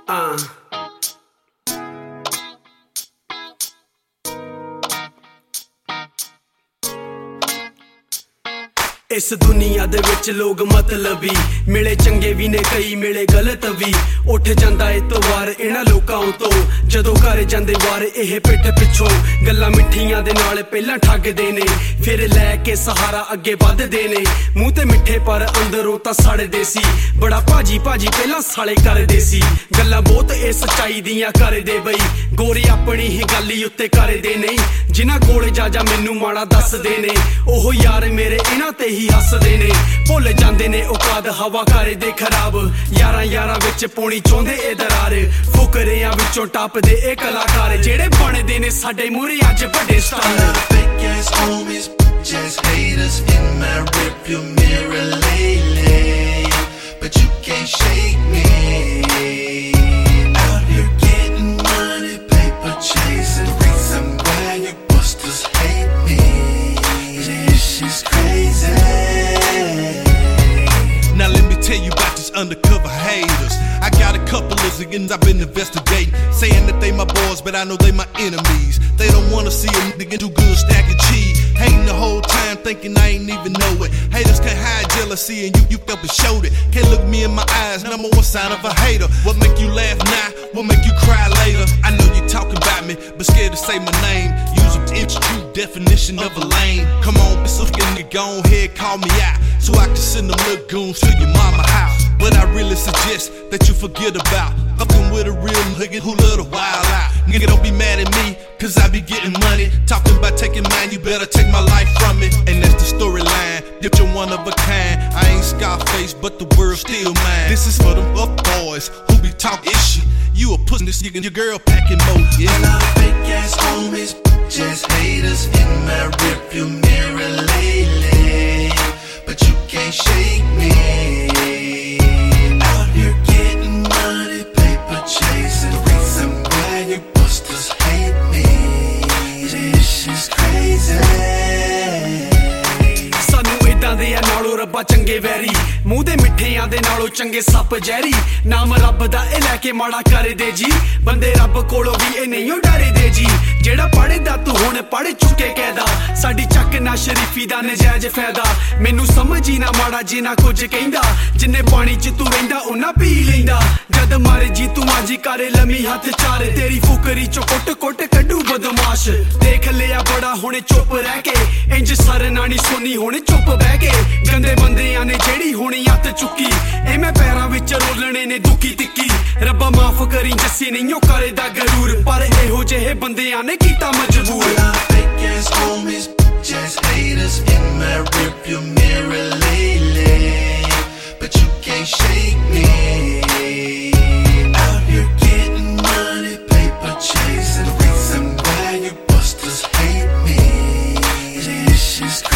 इस दुनिया दे विच लोग मतलबी मिले चंगे भी ने कई मिले गलत भी उठ जांदा इतवार इन्हां लोकां तो जदों घर जांदे वार एह पिठ पिछों गल्लां मिठियां दे नाल पहलां ठगदे ने फिर लैके सहारा अगे वधदे ने मूंह ते मिठे पर अंदरों तां सड़दे सी बड़ा भाजी भाजी पहलां साले करदे सी गल्लां बहुत ए सच्चाई दियां करदे बई गोरे अपनी ही गल ही उत्ते करदे नहीं जिन्हां कोल जा मैनू माड़ा दसदे ने ओह यार मेरे इन्हां ते ही हसदे ने भुल जांदे ने औकात हवा करदे खराब यारां यारां विच पौनी चाहुंदे ए दरार फुकरियां विचों टपदे ए कलाकार जेड़े बनदे ने साडे मूहरे अज वड्डे star Just haters in my rearview mirror lately, but you can't shake me. Out here getting money, paper chasing, reason why you busters hate me. This shit's crazy. Now let me tell you about these undercover haters. I got a couple of niggas I've been investigating, saying that they my boys, but I know they my enemies. They don't wanna see a nigga do good stacking cheese. Hating the whole time, thinking I ain't even know it. Haters can't hide jealousy, and you up and showed it. Can't look me in my eyes, number one sign of a hater. What make you laugh now? What make you cry later? I know you talking about me, but scared to say my name. Use it's true definition of a lame. Come on, so nigga, go ahead, call me out, so I can send them little goons to your mama house. But I really suggest that you forget about fucking with a real nigga who love to wild out. Nigga, don't be mad at me, cause I be getting money. Talking about taking mine, you better take my life from me. And that's the storyline, if you're one of a kind. I ain't Scarface, but the world's still mine. This is for them up boys who be talking shit. You a pussy, this nigga, your girl packing more, yeah. A lot of fake ass homies, just haters in my rearview mirror lately, but you can't shake me. Out here getting money, paper chasing, reason why you busters hate me. This shit's crazy. दे नालों रब्बा चंगे vary मूंह दे मिठियां दे नालों चंगे सप जहरी नाम रब दा ए लैके माड़ा करे दे जी बंदे रब कोलों भी ए नहीं डरे दे जी जेड़ा पढ़े दा तू हुण पढ़ चुके कहदा साडी चक ना शरीफी दा नजायज फायदा मैनू समझ ही ना माड़ा जी ना कुछ कहंदा जिन्ने पानी च तू रहिंदा उन्ना पी लैंदा जद मारे जी तू माजी करे लमी हथ चार तेरी फुकरी चो कुट कुट कड्डू बदमाश देख लिया बड़ा हुणे चुप रह के इंज सर नानी सोनी हुणे चुप बह के गंदे बंदियां ने जेड़ी हुणी हथ चुकी ए मैं पैरां विच रोलणे ने दुखी तिक्की रब्बा माफ करी जस्सी नहीं करे दा गरूर पर एहो जेहे बंदियां ने कीता मजबूर Just haters in my rearview mirror lately, but you can't shake me. Out here getting money, paper chasing, reason why you busters hate me. This shit's